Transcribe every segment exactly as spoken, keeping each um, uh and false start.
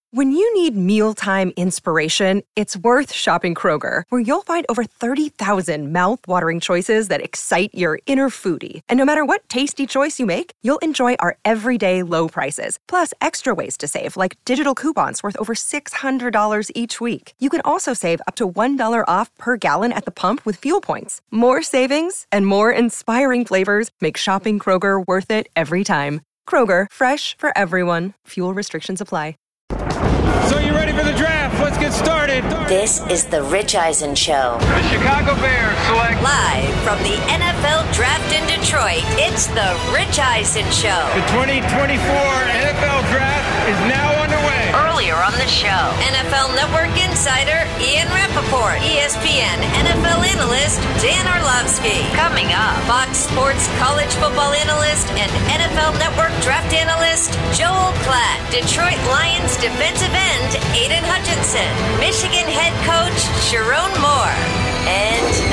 When you need mealtime inspiration, it's worth shopping Kroger, where you'll find over thirty thousand mouth-watering choices that excite your inner foodie. And no matter what tasty choice you make, you'll enjoy our everyday low prices, plus extra ways to save, like digital coupons worth over six hundred dollars each week. You can also save up to one dollar off per gallon at the pump with fuel points. More savings and more inspiring flavors make shopping Kroger worth it every time. Kroger, fresh for everyone. Fuel restrictions apply. So you ready for the draft? Let's get started. This is the Rich Eisen Show. The Chicago Bears select. Live from the N F L Draft in Detroit, it's the Rich Eisen Show. The twenty twenty-four N F L Draft is now underway. Earlier on the show, N F L Network insider Ian Rappaport, E S P N N F L analyst Dan Orlovsky. Coming up, Fox Sports college football analyst and N F L Network draft analyst Joel Klatt. Detroit Lions defensive end Aiden Hutchinson. Michigan head coach Sharon Moore. And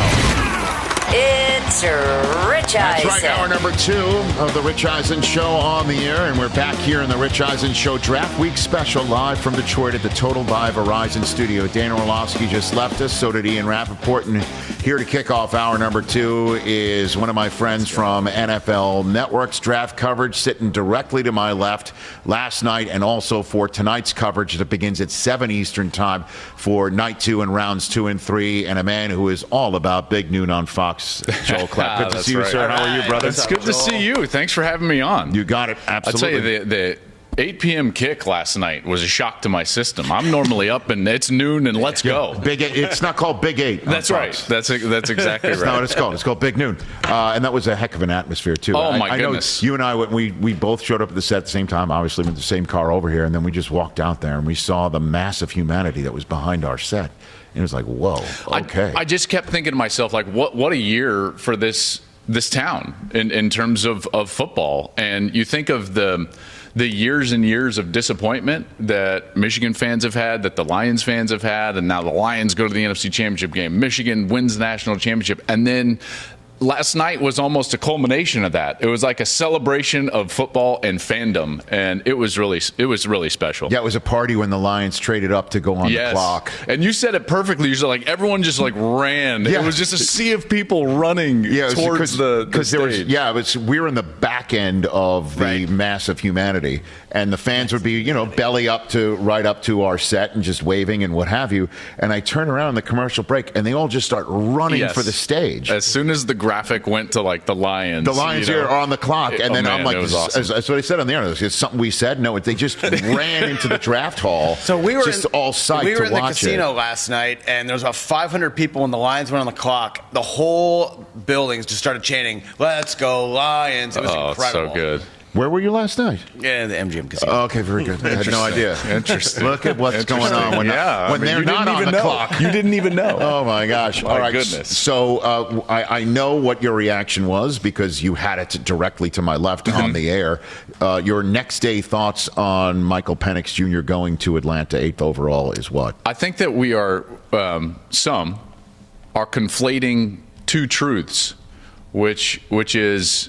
now, it's Rich Eisen. That's right, hour number two of the Rich Eisen Show on the air, and we're back here in the Rich Eisen Show Draft Week special, live from Detroit at the Total by Verizon studio. Dan Orlovsky just left us, so did Ian Rappaport, and here to kick off hour number two is one of my friends from N F L Network's draft coverage, sitting directly to my left last night, and also for tonight's coverage that begins at seven Eastern time for night two and rounds two and three, and a man who is all about big noon on Fox, Joel Klatt. Good to see you, right. sir. How are you, brother? It's good to see you. Thanks for having me on. You got it. Absolutely. I'll tell you, the, the eight p.m. kick last night was a shock to my system. I'm normally up and it's noon and let's go. Big Eight. It's not called Big Eight. That's right. That's that's exactly That's right. not what it's called. It's called Big Noon. Uh, and that was a heck of an atmosphere, too. Oh, my I, I goodness. Know you and I, we, we both showed up at the set at the same time, obviously, with the same car over here, and then we just walked out there and we saw the massive humanity that was behind our set. And it was like, whoa, okay. I, I just kept thinking to myself, like, what what a year for this this town in, in terms of, of football. And you think of the the years and years of disappointment that Michigan fans have had, that the Lions fans have had, and now the Lions go to the N F C Championship game. Michigan wins the national championship. And then last night was almost a culmination of that. It was like a celebration of football and fandom, and it was really it was really special. Yeah, it was a party when the Lions traded up to go on yes. the clock. And you said it perfectly. You're like, everyone just like ran. Yeah. It was just a sea of people running yeah, towards the, the there was, stage. yeah, it was, we were in the back end of the right. massive humanity, and the fans would be, you know, belly up to right up to our set and just waving and what have you. And I turn around in the commercial break, and they all just start running yes. for the stage. As soon as the graphic went to like the Lions, the Lions you know, here are on the clock, and oh, then man, I'm like, it was this, awesome. that's what I said on the air. It's something we said. No, they just ran into the draft hall. So we were just in, all psyched we were to in the watch casino it. last night, and there was about five hundred people when the Lions went on the clock. The whole building just started chanting, "Let's go Lions!" It was oh, incredible. It's so good. Where were you last night? Yeah, the M G M Casino. Oh, okay, very good. I had no idea. Interesting. Look at what's going on when, yeah, when I mean, they're you not didn't on even the know. clock. You didn't even know. Oh, my gosh. My All right. goodness. So uh, I, I know what your reaction was because you had it directly to my left on the air. Uh, your next day thoughts on Michael Penix Junior going to Atlanta eighth overall is what? I think that we are, um, some are conflating two truths, which which is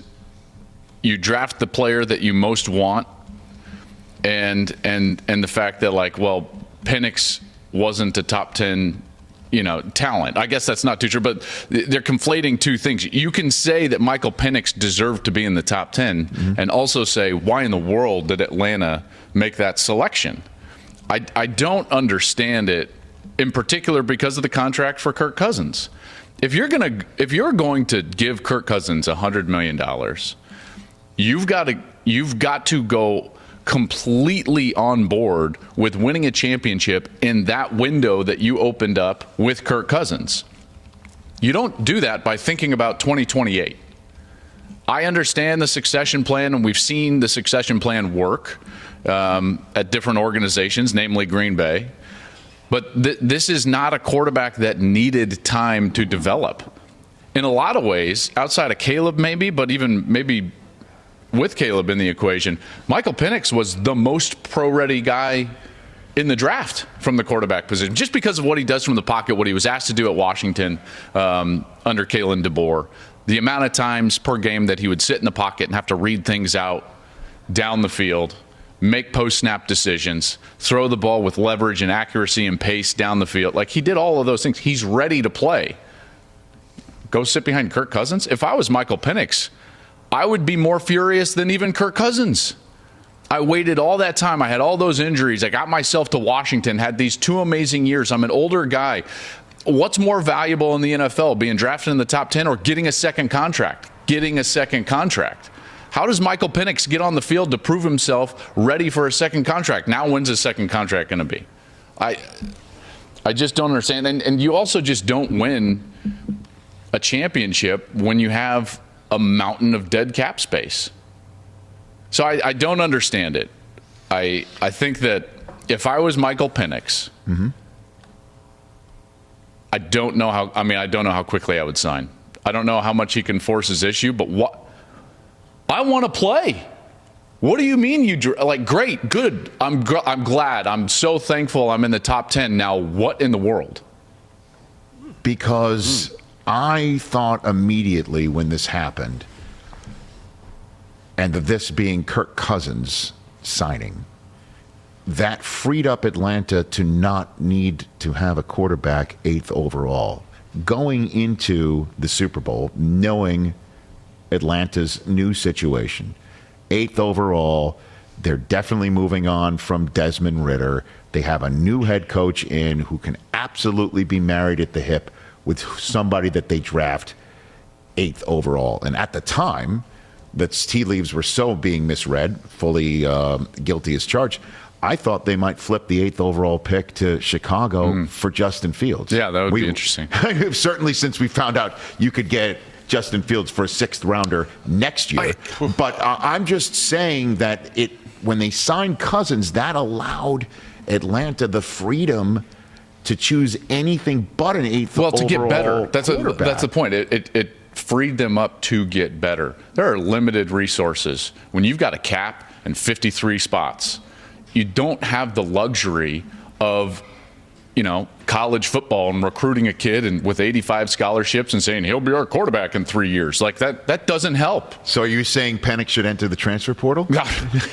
you draft the player that you most want, and and and the fact that, like, well, Penix wasn't a top ten, you know, talent. I guess that's not too true, but they're conflating two things. You can say that Michael Penix deserved to be in the top ten, mm-hmm. and also say, why in the world did Atlanta make that selection? I, I don't understand it, in particular because of the contract for Kirk Cousins. If you're gonna if you're going to give Kirk Cousins a hundred million dollars, you've got to you've got to go completely on board with winning a championship in that window that you opened up with Kirk Cousins. You don't do that by thinking about twenty twenty-eight. I understand the succession plan, and we've seen the succession plan work um, at different organizations, namely Green Bay. But th- this is not a quarterback that needed time to develop. In a lot of ways, outside of Caleb maybe, but even maybe with Caleb in the equation, Michael Penix was the most pro-ready guy in the draft from the quarterback position, just because of what he does from the pocket, what he was asked to do at Washington um, under Kalen DeBoer, the amount of times per game that he would sit in the pocket and have to read things out down the field. make post-snap decisions, throw the ball with leverage and accuracy and pace down the field. Like, he did all of those things. He's ready to play. Go sit behind Kirk Cousins? If I was Michael Penix, I would be more furious than even Kirk Cousins. I waited all that time. I had all those injuries. I got myself to Washington, had these two amazing years. I'm an older guy. What's more valuable in the N F L, being drafted in the top ten or getting a second contract? Getting a second contract. How does Michael Penix get on the field to prove himself ready for a second contract? Now, when's his second contract going to be? I I just don't understand. And, and you also just don't win a championship when you have a mountain of dead cap space. So I, I don't understand it. I I think that if I was Michael Penix, mm-hmm. I don't know how. I mean, I don't know how quickly I would sign. I don't know how much he can force his issue. But what I want to play. What do you mean you like? Great, good. I'm gr- I'm glad. I'm so thankful. I'm in the top ten now. What in the world? Because mm. I thought immediately when this happened. And this being Kirk Cousins signing, that freed up Atlanta to not need to have a quarterback eighth overall. Going into the Super Bowl, knowing Atlanta's new situation, eighth overall, they're definitely moving on from Desmond Ridder. They have a new head coach in who can absolutely be married at the hip with somebody that they draft eighth overall. And at the time, the tea leaves were so being misread, fully uh, guilty as charged, I thought they might flip the eighth overall pick to Chicago mm. for Justin Fields. Yeah, that would we, be interesting. Certainly since we found out you could get Justin Fields for a sixth rounder next year. I, but uh, I'm just saying that it when they signed Cousins, that allowed Atlanta the freedom to choose anything but an eighth well, overall to get better. That's a, quarterback. That's the point. It, it, it freed them up to get better. There are limited resources. When you've got a cap and fifty-three spots, you don't have the luxury of, you know, college football and recruiting a kid and with eighty-five scholarships and saying he'll be our quarterback in three years. Like that, that doesn't help. So are you saying Penix should enter the transfer portal? to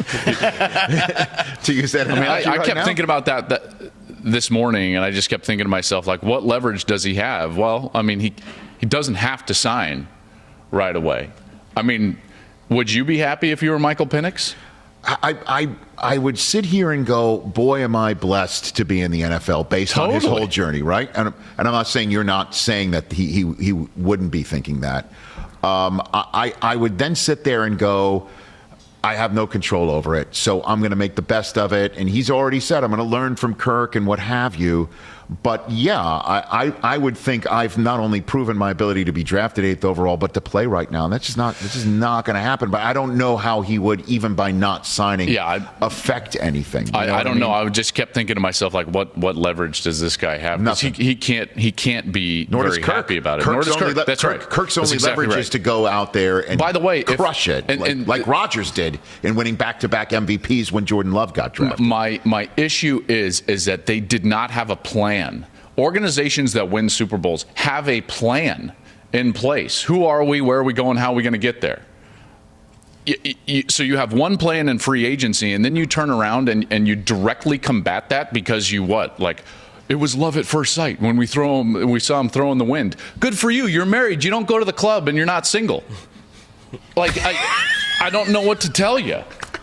use that I mean, I, I right kept now? thinking about that, that this morning, and I just kept thinking to myself, like, what leverage does he have? Well, I mean, he he doesn't have to sign right away. I mean, would you be happy if you were Michael Penix? I, I I would sit here and go, boy, am I blessed to be in the N F L based totally. on his whole journey, right? And, and I'm not saying you're not saying that he he, he wouldn't be thinking that. Um, I, I would then sit there and go, I have no control over it, so I'm going to make the best of it. And he's already said, I'm going to learn from Kirk and what have you. But, yeah, I, I, I would think I've not only proven my ability to be drafted eighth overall, but to play right now. And that's just not that's just not going to happen. But I don't know how he would, even by not signing, yeah, I, affect anything. You I, know I don't I mean? know. I just kept thinking to myself, like, what, what leverage does this guy have? Nothing. He, he can't he can't be Nor very does Kirk. happy about it. Kirk's Nor does only Kirk. Le- That's Kirk, right. Kirk's That's only exactly leverage right. is to go out there and By the way, crush if, it, and, like, and, like Rodgers did in winning back-to-back M V Ps when Jordan Love got drafted. My my issue is is that they did not have a plan. Organizations that win Super Bowls have a plan in place. Who are we? Where are we going? How are we going to get there? You, you, so you have one plan in free agency, and then you turn around and, and you directly combat that because you what? Like, it was love at first sight when we throw him, we saw him throw in the wind. Good for you. You're married. You don't go to the club, and you're not single. Like, I, I don't know what to tell you.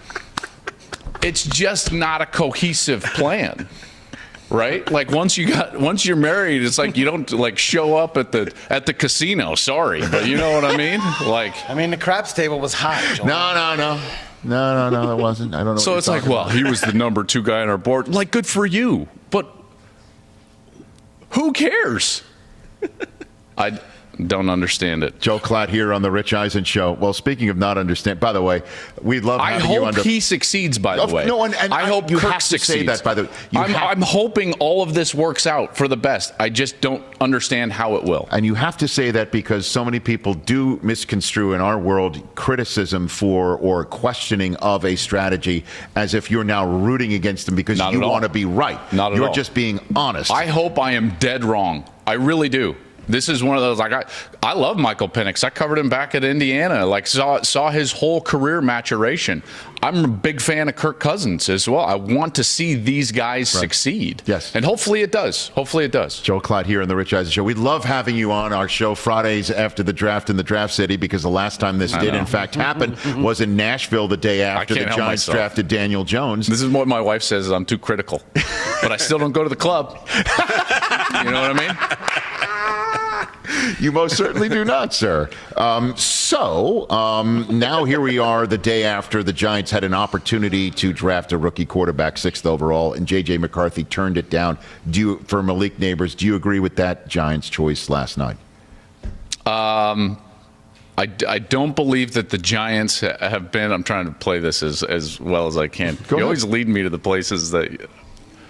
It's just not a cohesive plan. Right? Like once you got once you're married, it's like you don't like show up at the at the casino. Sorry, but you know what I mean? Like I mean the craps table was hot. Joel. No, no, no. No, no, no, it wasn't. I don't know. So what it's like, well, about. he was the number two guy on our board. Like, good for you. But who cares? I don't understand it. Joe Klatt here on the Rich Eisen Show. Well, speaking of not understand, by the way, we'd love I having hope you under. he succeeds. By the Of- way, no, and- and I, I- hope you Kirk have to say succeeds. that, by the way. You I'm, have- I'm hoping all of this works out for the best. I just don't understand how it will. And you have to say that because so many people do misconstrue in our world criticism for or questioning of a strategy as if you're now rooting against them because Not you at all. want to be right. Not at you're all. just being honest. I hope I am dead wrong. I really do. This is one of those, like, I, I love Michael Penix. I covered him back at Indiana, like saw saw his whole career maturation. I'm a big fan of Kirk Cousins as well. I want to see these guys right. succeed. Yes. And hopefully it does. Hopefully it does. Joel Klatt here on the Rich Eisen Show. We love having you on our show Fridays after the draft in the Draft City, because the last time this I did, know. in fact, happen was in Nashville the day after the Giants myself. drafted Daniel Jones. This is what my wife says, is I'm too critical. But I still don't go to the club. You know what I mean? You most certainly do not, sir. Um, so um, now here we are the day after the Giants had an opportunity to draft a rookie quarterback, sixth overall, and J J. McCarthy turned it down. Do you, for Malik Nabers, do you agree with that Giants choice last night? Um, I, I don't believe that the Giants have been – I'm trying to play this as, as well as I can. Go you ahead. always lead me to the places that –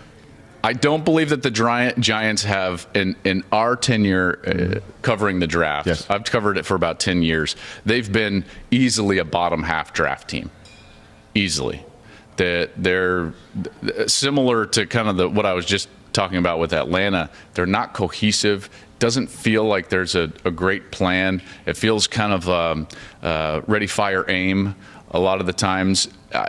I don't believe that the Giants have, in, in our tenure uh, covering the draft, yes. I've covered it for about ten years, they've been easily a bottom half draft team. Easily. They're, they're similar to kind of the, what I was just talking about with Atlanta. They're not cohesive. Doesn't feel like there's a, a great plan. It feels kind of um, uh, ready, fire, aim a lot of the times. I,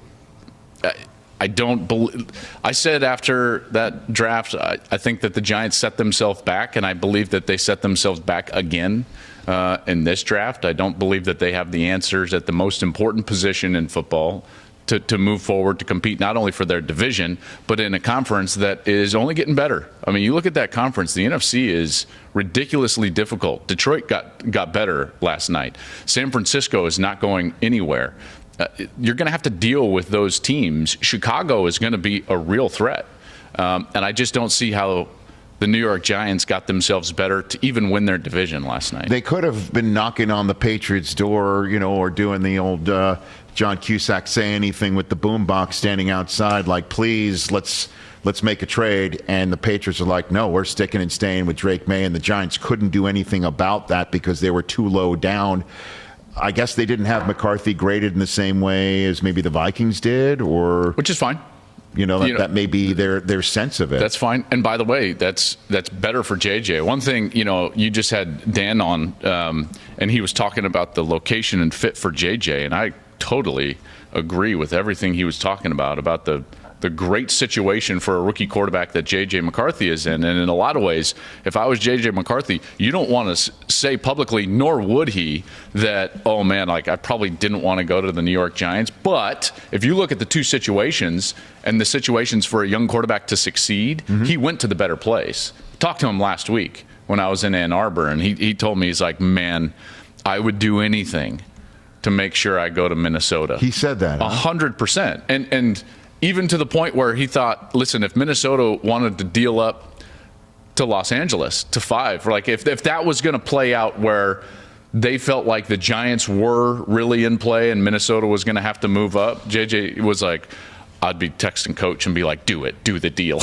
I, I don't believe. I said after that draft, I, I think that the Giants set themselves back, and I believe that they set themselves back again uh, in this draft. I don't believe that they have the answers at the most important position in football to, to move forward to compete not only for their division, but in a conference that is only getting better. I mean, you look at that conference, the N F C is ridiculously difficult. Detroit got, got better last night. San Francisco is not going anywhere. Uh, you're going to have to deal with those teams. Chicago is going to be a real threat. Um, and I just don't see how the New York Giants got themselves better to even win their division last night. They could have been knocking on the Patriots' door, you know, or doing the old uh, John Cusack Say Anything with the boombox standing outside, like, please, let's let's make a trade. And the Patriots are like, no, we're sticking and staying with Drake May. And the Giants couldn't do anything about that because they were too low down. I guess they didn't have McCarthy graded in the same way as maybe the Vikings did, or which is fine. You know, that, you know, that may be their, their sense of it. That's fine. And by the way, that's that's better for J J. One thing, you know, you just had Dan on, um, and he was talking about the location and fit for J J, and I totally agree with everything he was talking about, about the the great situation for a rookie quarterback that J J. McCarthy is in. And in a lot of ways, if I was J J. McCarthy, you don't want to say publicly, nor would he, that, oh, man, like I probably didn't want to go to the New York Giants. But if you look at the two situations and the situations for a young quarterback to succeed, mm-hmm. he went to the better place. Talked to him last week when I was in Ann Arbor, and he, he told me, he's like, man, I would do anything to make sure I go to Minnesota. He said that. A hundred percent. And, and, even to the point where he thought, listen, if Minnesota wanted to deal up to Los Angeles to five, like if if that was going to play out where they felt like the Giants were really in play and Minnesota was going to have to move up, J J was like, I'd be texting coach and be like, do it, do the deal.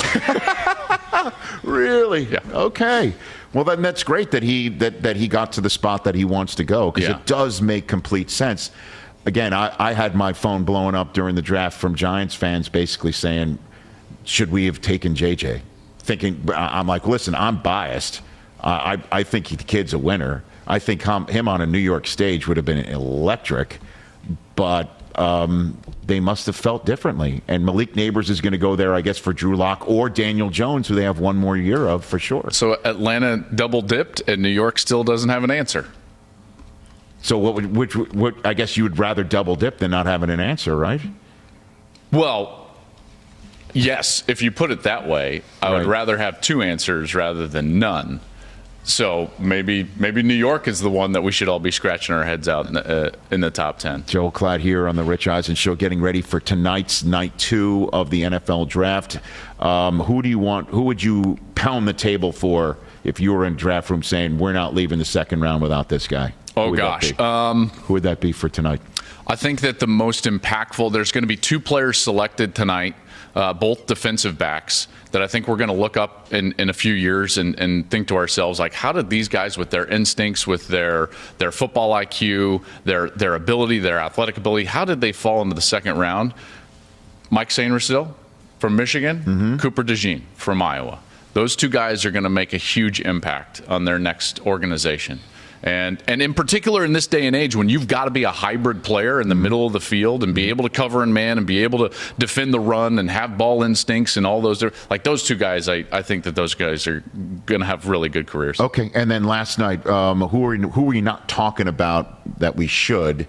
Really? Yeah. Okay. Well, then that's great that he that, that he got to the spot that he wants to go, because yeah. it does make complete sense. Again, I, I had my phone blowing up during the draft from Giants fans basically saying, should we have taken J J? Thinking, I'm like, listen, I'm biased. Uh, I, I think the kid's a winner. I think him, him on a New York stage would have been electric, but um, they must have felt differently. And Malik Nabers is going to go there, I guess, for Drew Lock or Daniel Jones, who they have one more year of for sure. So Atlanta double dipped and New York still doesn't have an answer. So what would, which, what, I guess you would rather double dip than not having an answer, right? Well, yes, if you put it that way, I right. would rather have two answers rather than none. So maybe maybe New York is the one that we should all be scratching our heads out in the, uh, in the top ten. Joel Klatt here on the Rich Eisen Show, getting ready for tonight's night two of the N F L draft. Um, who do you want? Who would you pound the table for if you were in draft room saying we're not leaving the second round without this guy? Oh, gosh. Um, Who would that be for tonight? I think that the most impactful, there's going to be two players selected tonight, uh, both defensive backs, that I think we're going to look up in, in a few years and, and think to ourselves, like, how did these guys with their instincts, with their their football I Q, their their ability, their athletic ability, how did they fall into the second round? Mike Sainristil from Michigan, mm-hmm. Cooper DeJean from Iowa. Those two guys are going to make a huge impact on their next organization. And and in particular in this day and age when you've got to be a hybrid player in the middle of the field and be able to cover in man and be able to defend the run and have ball instincts and all those, like those two guys, I, I think that those guys are going to have really good careers. Okay, and then last night, um, who are who are we not talking about that we should?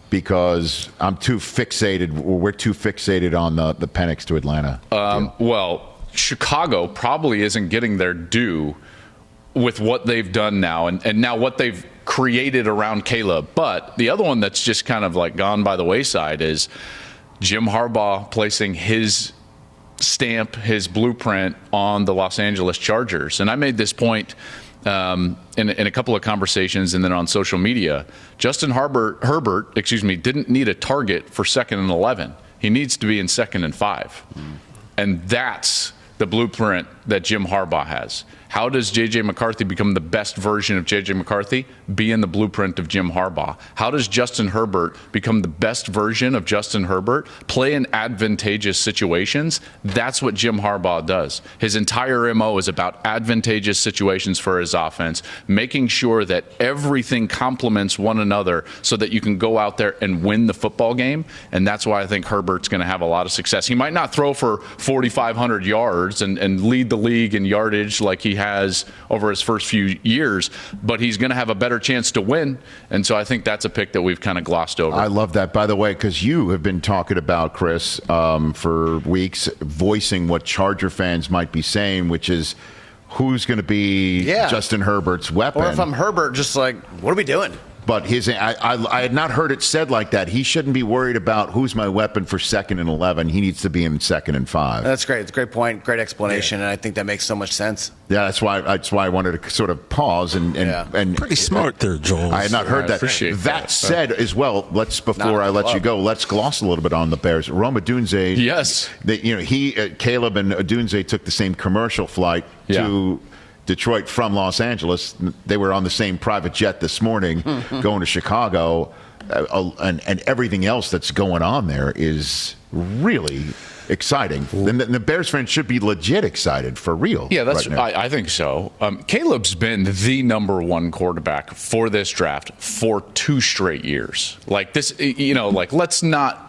Because I'm too fixated, we're too fixated on the, the Penix to Atlanta. Um, well, Chicago probably isn't getting their due with what they've done now and, and now what they've created around Caleb. But the other one that's just kind of like gone by the wayside is Jim Harbaugh placing his stamp, his blueprint on the Los Angeles Chargers. And I made this point um, in, in a couple of conversations and then on social media. Justin Herbert, Herbert, excuse me, didn't need a target for second and eleven. He needs to be in second and five. Mm. And that's the blueprint that Jim Harbaugh has. How does J J. McCarthy become the best version of J J. McCarthy? Be in the blueprint of Jim Harbaugh. How does Justin Herbert become the best version of Justin Herbert? Play in advantageous situations. That's what Jim Harbaugh does. His entire M O is about advantageous situations for his offense, making sure that everything complements one another so that you can go out there and win the football game. And that's why I think Herbert's going to have a lot of success. He might not throw for forty-five hundred yards and, and lead the league in yardage like he has over his first few years, but he's going to have a better chance to win. And so I think that's a pick that we've kind of glossed over. I love that, by the way, because you have been talking about, Chris, um, for weeks, voicing what Charger fans might be saying, which is who's going to be yeah. Justin Herbert's weapon. Or if I'm Herbert, just like, what are we doing? But his, I, I, I had not heard it said like that. He shouldn't be worried about who's my weapon for second and eleven. He needs to be in second and five. That's great. It's a great point, great explanation, yeah. and I think that makes so much sense. Yeah, that's why. That's why I wanted to sort of pause and and, yeah. and pretty smart there, Joel. I had not heard I that. appreciate that. That said, as well, let's before I let club. you go, let's gloss a little bit on the Bears. Rome Odunze. Yes, they, you know he, uh, Caleb, and Odunze took the same commercial flight yeah. to Detroit from Los Angeles. They were on the same private jet this morning going to Chicago, uh, and, and everything else that's going on there is really exciting. And the, the Bears fans should be legit excited for real. Yeah, that's. Right I, I think so. Um, Caleb's been the number one quarterback for this draft for two straight years. Like this, you know, like let's not.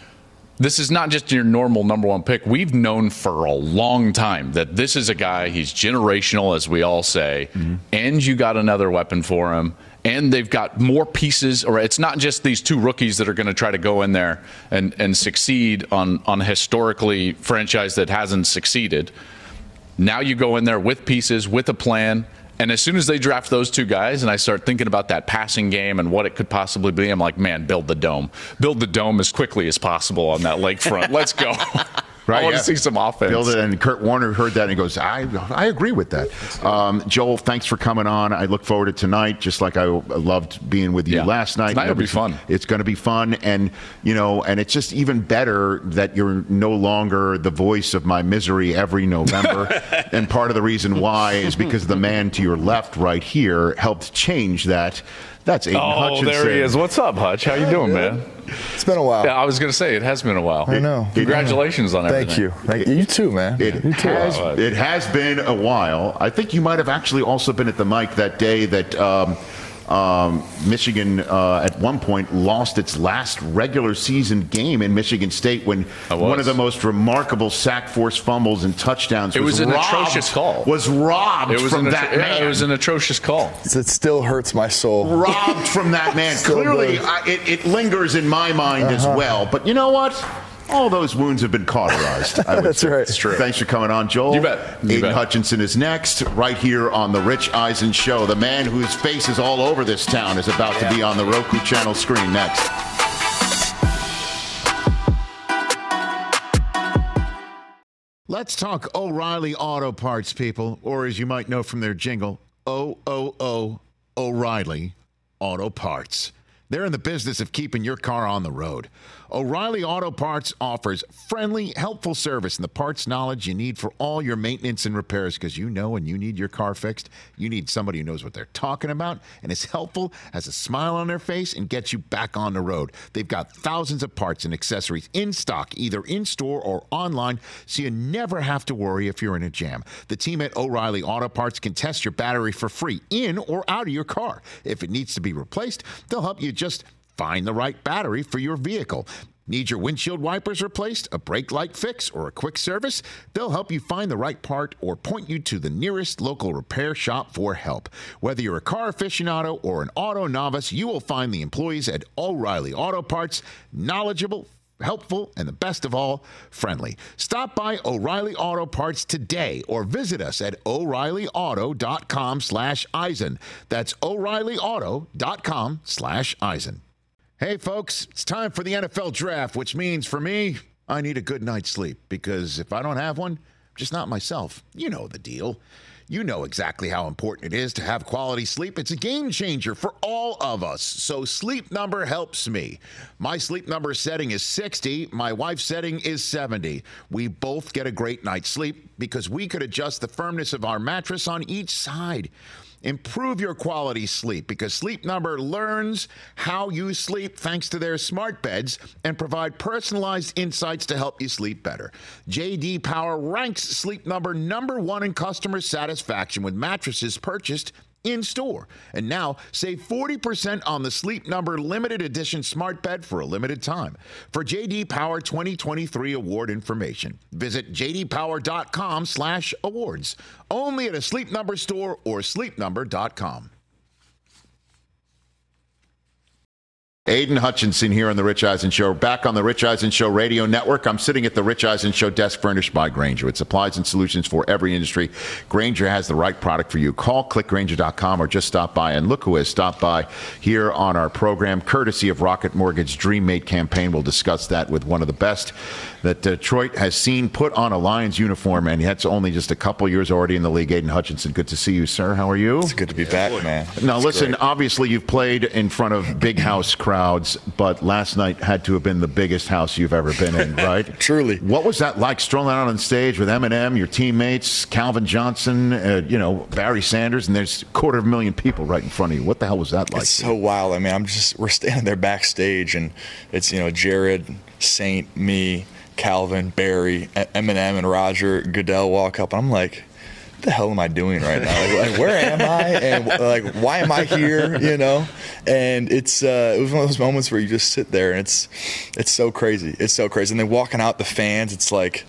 This is not just your normal number one pick. We've known for a long time that this is a guy, he's generational, as we all say, mm-hmm. and you got another weapon for him, and they've got more pieces, or it's not just these two rookies that are going to try to go in there and, and succeed on, on a historically franchise that hasn't succeeded. Now you go in there with pieces, with a plan. And as soon as they draft those two guys and I start thinking about that passing game and what it could possibly be, I'm like, man, build the dome. Build the dome as quickly as possible on that lakefront. Let's go. Right, I want yeah. to see some offense. Build it, and Kurt Warner heard that and he goes, I I agree with that. Um, Joel, thanks for coming on. I look forward to tonight, just like I loved being with you yeah. last night. Tonight will be fun. It's going to be fun, and you know, and it's just even better that you're no longer the voice of my misery every November. And part of the reason why is because the man to your left, right here, helped change that. That's Aiden oh, Hutchinson. there he is. What's up, Hutch? How you doing, man? It's been a while. Yeah, I was going to say, it has been a while. I know. Congratulations on everything. Thank you. Thank you. You too, man. It, you too. Has, it has been a while. I think you might have actually also been at the mic that day that um, um, Michigan uh, at one point lost its last regular season game in Michigan State when one of the most remarkable sack force fumbles and touchdowns it was, was an robbed, atrocious call. Was robbed it was from an, that yeah, man. It was an atrocious call. It still hurts my soul. Robbed from that man. Clearly, I, it, it lingers in my mind uh-huh. as well. But you know what? All those wounds have been cauterized. I would That's say. right. It's true. Thanks for coming on, Joel. You bet. You Aiden bet. Hutchinson is next, right here on The Rich Eisen Show. The man whose face is all over this town is about yeah. to be on the Roku channel screen next. Let's talk O'Reilly Auto Parts, people, or as you might know from their jingle, O O O O'Reilly Auto Parts. They're in the business of keeping your car on the road. O'Reilly Auto Parts offers friendly, helpful service and the parts knowledge you need for all your maintenance and repairs, because you know when you need your car fixed, you need somebody who knows what they're talking about and is helpful, has a smile on their face, and gets you back on the road. They've got thousands of parts and accessories in stock, either in-store or online, so you never have to worry if you're in a jam. The team at O'Reilly Auto Parts can test your battery for free in or out of your car. If it needs to be replaced, they'll help you just find the right battery for your vehicle. Need your windshield wipers replaced, a brake light fix, or a quick service? They'll help you find the right part or point you to the nearest local repair shop for help. Whether you're a car aficionado or an auto novice, you will find the employees at O'Reilly Auto Parts knowledgeable, helpful, and the best of all, friendly. Stop by O'Reilly Auto Parts today or visit us at O'Reilly Auto dot com slash Eisen. That's O'Reilly Auto dot com slash Eisen. Hey, folks, it's time for the N F L Draft, which means for me, I need a good night's sleep, because if I don't have one, I'm just not myself. You know the deal. You know exactly how important it is to have quality sleep. It's a game changer for all of us. So Sleep Number helps me. My Sleep Number setting is sixty. My wife's setting is seventy. We both get a great night's sleep because we could adjust the firmness of our mattress on each side. Improve your quality sleep because Sleep Number learns how you sleep thanks to their smart beds and provide personalized insights to help you sleep better. J D Power ranks Sleep Number number one in customer satisfaction with mattresses purchased in store. And now save forty percent on the Sleep Number limited edition smart bed for a limited time. For J D Power twenty twenty-three award information, visit J D Power dot com slash awards. Only at a Sleep Number store or sleep number dot com. Aiden Hutchinson here on The Rich Eisen Show. Back on The Rich Eisen Show radio network. I'm sitting at The Rich Eisen Show desk furnished by Grainger. It supplies and solutions for every industry. Grainger has the right product for you. Call click grainger dot com or just stop by. And look who has stopped by here on our program, courtesy of Rocket Mortgage Dream Mate campaign. We'll discuss that with one of the best that Detroit has seen put on a Lions uniform, and that's only just a couple years already in the league. Aiden Hutchinson, good to see you, sir. How are you? It's good to be back, man. Now, it's listen, great. Obviously you've played in front of big house crowds, but last night had to have been the biggest house you've ever been in, right? Truly. What was that like, strolling out on stage with Eminem, your teammates, Calvin Johnson, uh, you know, Barry Sanders, and there's a quarter of a million people right in front of you? What the hell was that like? It's so wild. I mean, I'm just we're standing there backstage, and it's, you know, Jared, Saint, me, Calvin, Barry, Eminem, and Roger Goodell walk up, and I'm like, what the hell am I doing right now? Like, like, where am I? And like, why am I here? You know? And it's uh, it was one of those moments where you just sit there, and it's it's so crazy. It's so crazy. And then walking out, the fans, it's like,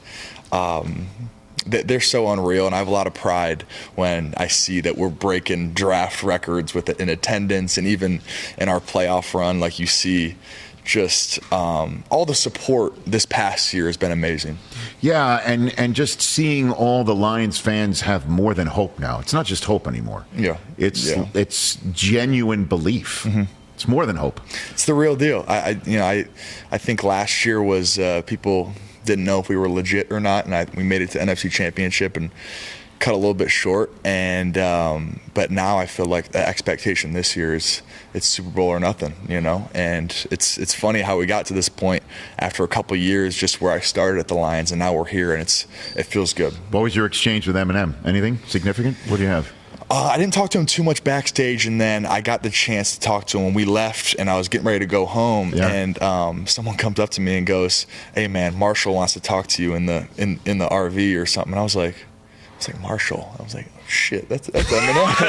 um, they're so unreal, and I have a lot of pride when I see that we're breaking draft records with it in attendance, and even in our playoff run, like you see. Just um, all the support this past year has been amazing. Yeah, and, and just seeing all the Lions fans have more than hope now. It's not just hope anymore. Yeah, it's yeah. it's genuine belief. Mm-hmm. It's more than hope. It's the real deal. I, I you know I I think last year was uh, people didn't know if we were legit or not, and I, we made it to N F C Championship and cut a little bit short. And um, but now I feel like the expectation this year is it's Super Bowl or nothing, you know. And it's it's funny how we got to this point after a couple of years, just where I started at the Lions, and now we're here, and it's it feels good. What was your exchange with Eminem? Anything significant? What do you have? Uh, I didn't talk to him too much backstage, and then I got the chance to talk to him when we left, and I was getting ready to go home. Yeah. And um, someone comes up to me and goes, "Hey, man, Marshall wants to talk to you in the in, in the R V or something." And I was like, I was like, Marshall. I was like, oh, shit, that's that's Eminem.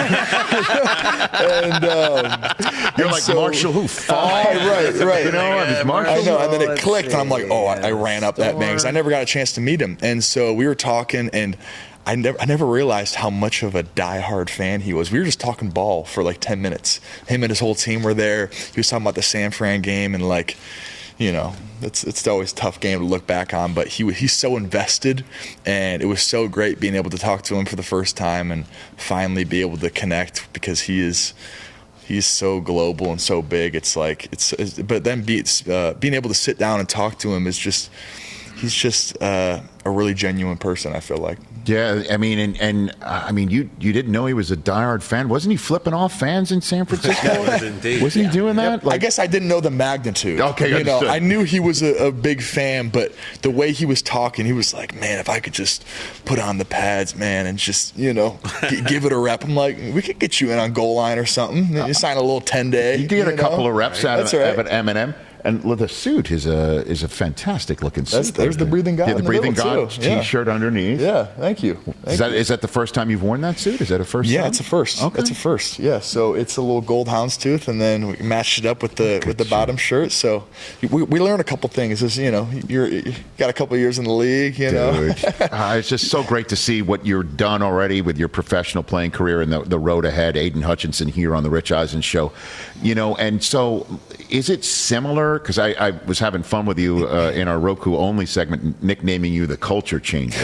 and um, you're and like, so, Marshall who? Uh, right, right. You know, yeah, Marshall. I know, and then it clicked, and I'm like, oh, I, I ran up that man because I never got a chance to meet him. And so we were talking, and I never, I never realized how much of a diehard fan he was. We were just talking ball for like ten minutes. Him and his whole team were there. He was talking about the San Fran game, and like, you know, it's it's always a tough game to look back on, but he he's so invested, and it was so great being able to talk to him for the first time and finally be able to connect because he is he's so global and so big. It's like it's, it's but then be, uh, being able to sit down and talk to him is just he's just uh, a really genuine person, I feel like. Yeah, I mean, and, and uh, I mean, you you didn't know he was a diehard fan, wasn't he? Flipping off fans in San Francisco, was indeed. wasn't Yeah. he doing that? I guess I didn't know the magnitude. Okay, you know, understood. I knew he was a, a big fan, but the way he was talking, he was like, "Man, if I could just put on the pads, man, and just you know g- give it a rep." I'm like, "We could get you in on goal line or something. You sign a little ten day. You get a know? couple of reps out That's of, right. of an M and M. And the suit is a is a fantastic looking suit. That's, there's the breathing God. Yeah, the in the breathing middle, God too. Yeah. T-shirt underneath. Yeah, thank you. Thank Is that you. is that the first time you've worn that suit? Is that a first? Yeah, time? it's a first. Okay. It's a first. Yeah, so it's a little gold houndstooth, and then we matched it up with the with the bottom shirt. So we, we learned a couple things. Is you know you're you got a couple years in the league. You know, Dude, uh, it's just so great to see what you're done already with your professional playing career and the, the road ahead. Aiden Hutchinson here on the Rich Eisen Show, you know. And so, is it similar? Because I, I was having fun with you uh, in our Roku only segment, nicknaming you the culture changer.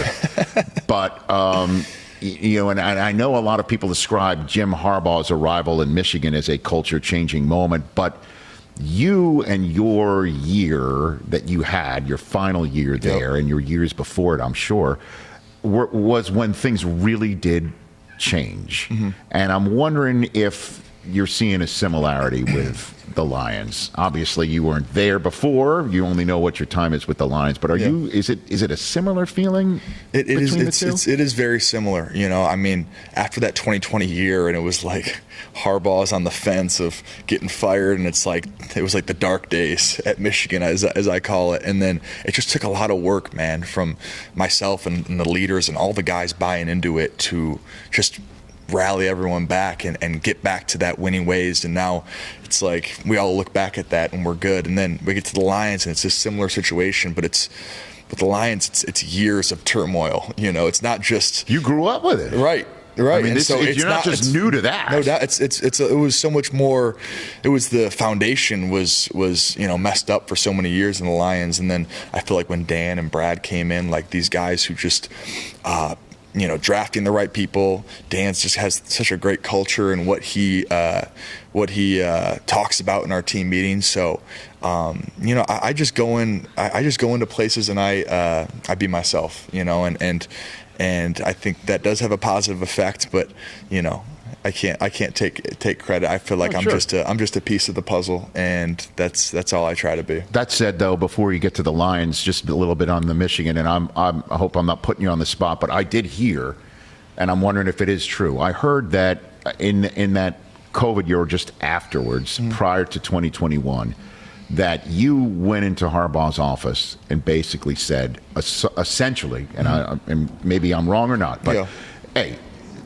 But um, y- you know, and I, I know a lot of people describe Jim Harbaugh's arrival in Michigan as a culture changing moment, but you and your year that you had, your final year there, Yep. and your years before it, I'm sure, were, was when things really did change. Mm-hmm. And I'm wondering if you're seeing a similarity with the Lions. Obviously, you weren't there before. You only know what your time is with the Lions. But are Yeah. you? Is it? Is it a similar feeling? It, it is. between the It's, two? it's it is very similar. You know, I mean, after that twenty twenty year, and it was like Harbaugh's on the fence of getting fired, and it's like it was like the dark days at Michigan, as as I call it. And then it just took a lot of work, man, from myself and, and the leaders and all the guys buying into it to just rally everyone back and, and get back to that winning ways. And now it's like we all look back at that and we're good. And then we get to the Lions and it's a similar situation, but it's with the Lions, it's, it's years of turmoil. You know, it's not just You grew up with it, right. Right. I mean, And this, so you're it's not, just it's- new to that. No doubt. It's it's it's a, it was so much more. It was the foundation was was you know messed up for so many years in the Lions, and then I feel like when Dan and Brad came in, like these guys who just. Uh, you know, drafting the right people. Dan's just has such a great culture and what he uh, what he uh, talks about in our team meetings. So, um, you know, I, I just go in. I, I just go into places and I uh, I be myself. You know, and and and I think that does have a positive effect. But you know, I can't I can't take take credit. I feel like Oh, I'm sure. just a I'm just a piece of the puzzle, and that's that's all I try to be. That said, though, before you get to the Lions, just a little bit on the Michigan, and I'm, I'm, I hope I'm not putting you on the spot, but I did hear, and I'm wondering if it is true. I heard that in in that COVID year, or just afterwards, Mm-hmm. prior to twenty twenty-one, that you went into Harbaugh's office and basically said, es- essentially, and, I, and maybe I'm wrong or not, but Yeah. hey,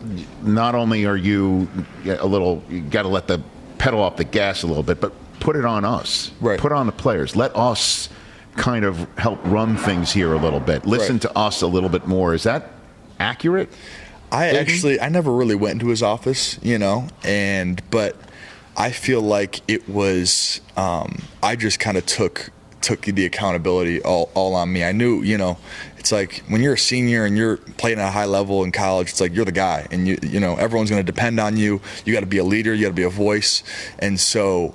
not only are you a little, you got to let the pedal off the gas a little bit, but put it on us. Right. Put on the players. Let us kind of help run things here a little bit. Listen Right. to us a little bit more. Is that accurate? I Aiden? actually I never really went into his office, you know, and but I feel like it was um, I just kind of took took the accountability all, all on me. I knew, you know, it's like when you're a senior and you're playing at a high level in college, it's like you're the guy, and you you know everyone's going to depend on you. You got to be a leader. You got to be a voice, and so.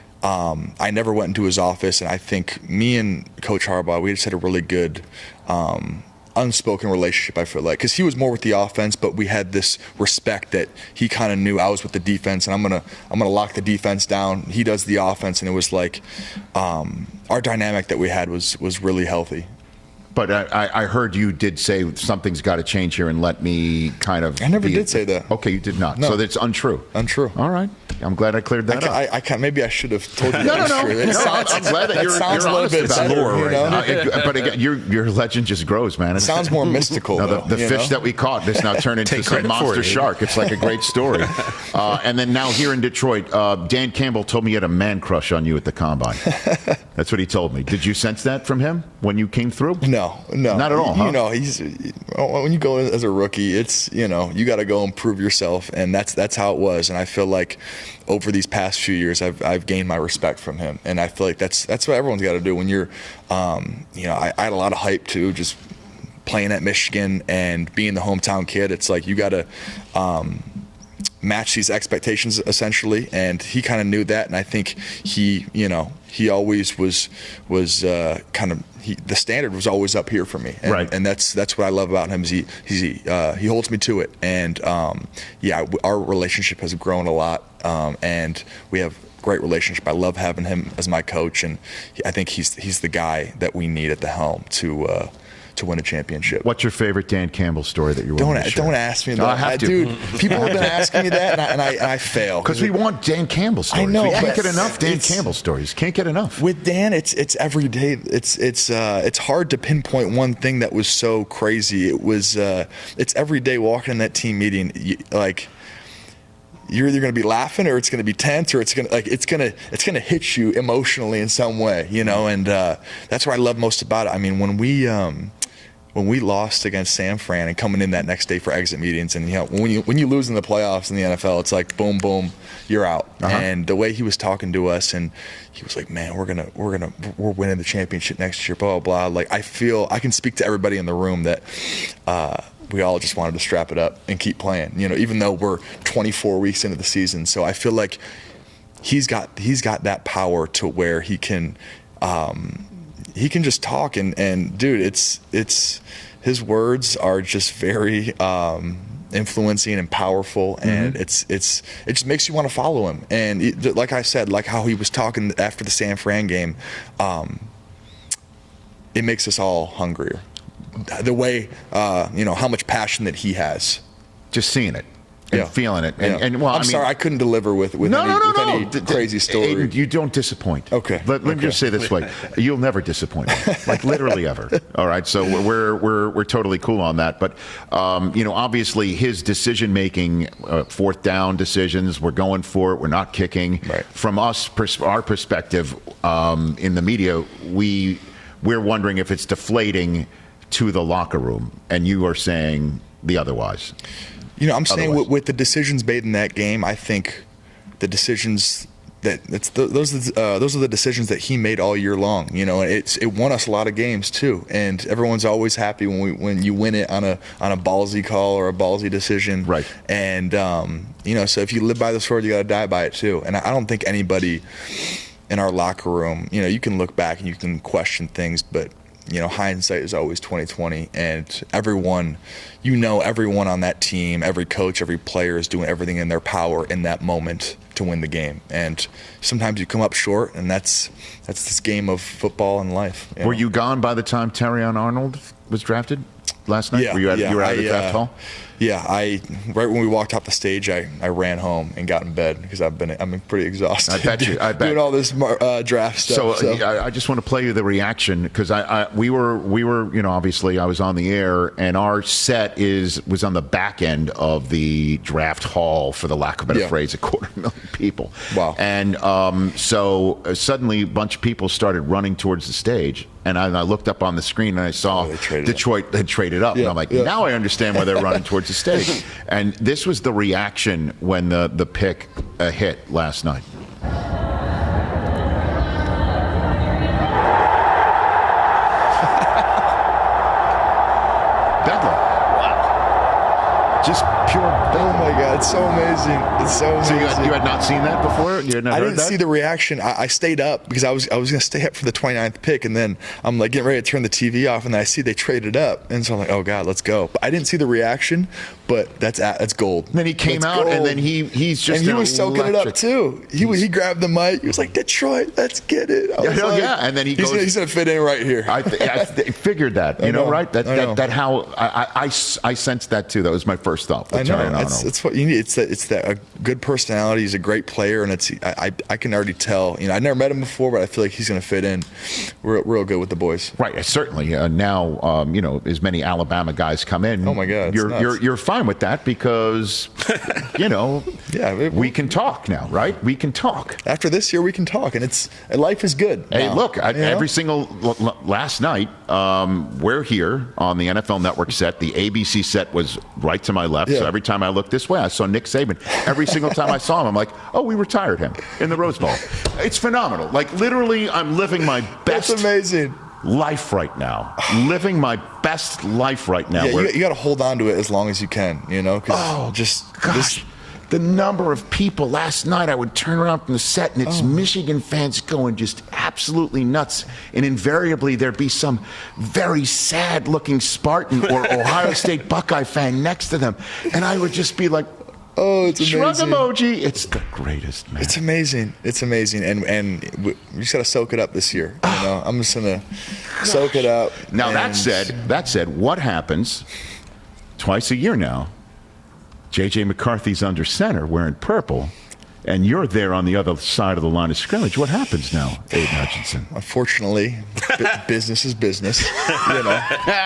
Um, I never went into his office, and I think me and Coach Harbaugh, we just had a really good um, unspoken relationship, I feel like, because he was more with the offense, but we had this respect that he kind of knew I was with the defense, and I'm gonna I'm gonna lock the defense down. He does the offense, and it was like um, our dynamic that we had was was really healthy. But I, I heard you did say something's got to change here and let me kind of. I never be- did say that. Okay, you did not. No. So that's untrue. Untrue. All right. I'm glad I cleared that I, up. I, I can't, maybe I should have told you No, that no, was no. true. It No, sounds, I'm glad that you're, sounds you're a little honest bit about better, it. you know? Uh, it- but again, your your legend just grows, man. It sounds more mystical. No, the, though, the you fish know? that we caught is now turned into Take some credit for monster it, Aiden. shark. It's like a great story. Uh, and then now here in Detroit, uh, Dan Campbell told me he had a man crush on you at the combine. That's what he told me. Did you sense that from him when you came through? No, no, Not at all, You, huh? you know, he's when you go as a rookie, it's you know you got to go and prove yourself, and that's that's how it was. And I feel like over these past few years, I've I've gained my respect from him, and I feel like that's that's what everyone's got to do when you're, um, you know, I, I had a lot of hype too, just playing at Michigan and being the hometown kid. It's like you got to. Um, match these expectations essentially, and he kind of knew that, and I think he, you know, he always was was uh, kind of he, the standard was always up here for me, and, right? And that's that's what I love about him is he he uh, he holds me to it, and um, yeah, our relationship has grown a lot, um, and we have great relationship. I love having him as my coach, and I think he's he's the guy that we need at the helm to. Uh, to win a championship. What's your favorite Dan Campbell story that you're don't willing to share? Don't ask me that. No, I have I, to. Dude, people have been asking me that, and I, and I, and I fail. Because we want Dan Campbell stories. I know. We can't but get enough Dan Campbell stories. Can't get enough. With Dan, it's it's every day. It's it's uh, it's hard to pinpoint one thing that was so crazy. It was uh, it's every day walking in that team meeting, you, like. You're either going to be laughing, or it's going to be tense, or it's going to like it's going to it's going to hit you emotionally in some way, you know. And uh, that's what I love most about it. I mean, when we um, when we lost against San Fran and coming in that next day for exit meetings, and you know, when you when you lose in the playoffs in the N F L, it's like boom, boom, you're out. Uh-huh. And the way he was talking to us, and he was like, "Man, we're gonna we're gonna we're winning the championship next year." Blah blah blah. Like I feel I can speak to everybody in the room that. Uh, we all just wanted to strap it up and keep playing, you know, even though we're twenty-four weeks into the season. So I feel like he's got he's got that power to where he can um, he can just talk and, and dude, it's it's his words are just very um, influencing and powerful, and mm-hmm. it's it's it just makes you want to follow him. And it, like I said, like how he was talking after the San Fran game, um, it makes us all hungrier. The way, uh, you know, how much passion that he has. Just seeing it and yeah. feeling it. And, yeah. and well, I'm I mean, sorry, I couldn't deliver with, with no, any, no, no, with no. any D- crazy story. Aiden, you don't disappoint. Okay. Let, let okay. me just say this way. You'll never disappoint me. Like literally ever. All right. So we're, we're, we're totally cool on that. But, um, you know, obviously his decision-making, uh, fourth down decisions, we're going for it. We're not kicking. Right. From us, pers- our perspective um, in the media, we, we're wondering if it's deflating to the locker room, and you are saying the otherwise. You know, I'm saying with, Otherwise. with the decisions made in that game, I think the decisions that it's the, those are the, uh, those are the decisions that he made all year long. You know, it's it won us a lot of games too, and everyone's always happy when we when you win it on a on a ballsy call or a ballsy decision. Right. And um, you know, so if you live by the sword, you got to die by it too. And I, I don't think anybody in our locker room, you know, you can look back and you can question things, but you know, hindsight is always twenty twenty, and everyone, you know, everyone on that team, every coach, every player is doing everything in their power in that moment to win the game. And sometimes you come up short, and that's that's this game of football and life. You Were know? you gone by the time Terrion Arnold was drafted last night? Yeah, Were you at, yeah, you were out of I, the draft uh, hall? Yeah, I right when we walked off the stage, I, I ran home and got in bed because I've been I'm pretty exhausted. I bet you. I bet. doing all this uh, draft stuff. So, So, I, I just want to play you the reaction because I, I we were we were you know obviously I was on the air and our set is was on the back end of the draft hall, for the lack of a better Yeah. phrase, a quarter million people. Wow. And um, so uh, suddenly a bunch of people started running towards the stage. And I, and I looked up on the screen and I saw Oh, they traded Detroit had traded up. Yeah, and I'm like, yeah. now I understand why they're running towards the stage. And this was the reaction when the, the pick uh, hit last night. Bedlam. Wow. Just pure bedlam. oh my God, it's so amazing! It's so amazing. So you had, you had not seen that before? You had not I heard didn't that? see the reaction. I, I stayed up because I was I was going to stay up for the twenty-ninth pick, and then I'm like getting ready to turn the T V off, and then I see they traded up, and so I'm like, oh God, let's go. But I didn't see the reaction, but that's that's gold. Then he came That's out, gold. and then he he's just and he an was soaking it up electric- too. He was, he grabbed the mic. He was like, Detroit, let's get it. I Yeah, was hell like, yeah. And then he he's goes- gonna, he's gonna fit in right here. I, th- I th- figured that, you I know, know. right? That I know. that, that how I, I, I, I sensed that too. That was my first thought. with I know. Terrion It's, Arnold. it's what you need. It's that it's that a good personality. He's a great player, and it's I, I I can already tell. You know, I never met him before, but I feel like he's going to fit in real, real good with the boys. Right, certainly. Uh, now, um, you know, as many Alabama guys come in. Oh, my God, it's you're nuts. you're you're fine with that because, you know, Yeah, it- we can talk now, right? We can talk. After this year, we can talk, and it's and life is good. Hey, now, look! I, you know? every single l- l- last night, um, we're here on the N F L Network set. The A B C set was right to my left, so Yeah. every time I looked this way, I saw Nick Saban. Every single time I saw him, I'm like, "Oh, we retired him in the Rose Bowl." It's phenomenal. Like literally, I'm living my That's best amazing. life right now. Living my best life right now. Yeah, Where- you, you got to hold on to it as long as you can. You know, 'cause Oh, just gosh. this the number of people last night, I would turn around from the set and it's Oh. Michigan fans going just absolutely nuts. And invariably there'd be some very sad looking Spartan or Ohio State Buckeye fan next to them. And I would just be like, Oh, it's shrug amazing. emoji. It's the greatest, man. It's amazing. It's amazing. And and we, we just got to soak it up this year. You know, I'm just going to soak it up. Now, and- that said, that said, what happens twice a year now? J J McCarthy's under center wearing purple, and you're there on the other side of the line of scrimmage. What happens now, Aiden Hutchinson? Unfortunately, b- business is business, you know,